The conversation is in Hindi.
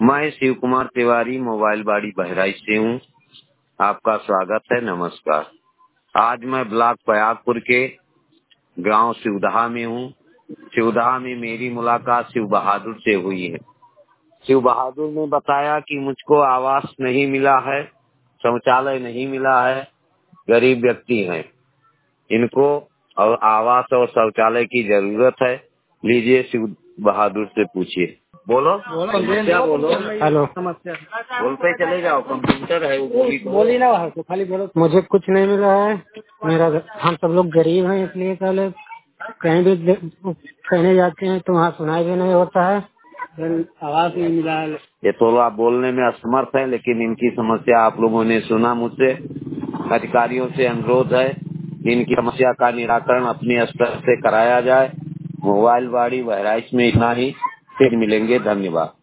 मैं शिव कुमार तिवारी मोबाइल बाड़ी बहराइच से हूँ। आपका स्वागत है। नमस्कार। आज मैं ब्लॉक पयागपुर के गांव शिवदहा में हूँ। शिवदहा में मेरी मुलाकात शिव बहादुर से हुई है। शिव बहादुर ने बताया कि मुझको आवास नहीं मिला है, शौचालय नहीं मिला है, गरीब व्यक्ति हैं, इनको और आवास और शौचालय की जरूरत है। लीजिए शिव बहादुर से पूछिए। बोलो क्या बोलो। हेलो, बोलते चले जाओ, कंप्यूटर है वो बोली ना वहाँ से खाली बोलो। मुझे कुछ नहीं मिला है। हम सब लोग गरीब हैं, इसलिए पहले कहीं भी कहने जाते हैं तो वहाँ सुनाई भी नहीं होता है, आवाज नहीं मिला है। ये तो आप बोलने में असमर्थ है, लेकिन इनकी समस्या आप लोगों ने सुना मुझसे। अधिकारियों से अनुरोध है कि इनकी समस्या का निराकरण अपने स्तर से कराया जाए। मोबाइल बाड़ी बहराइच में इतना ही। फिर मिलेंगे। धन्यवाद।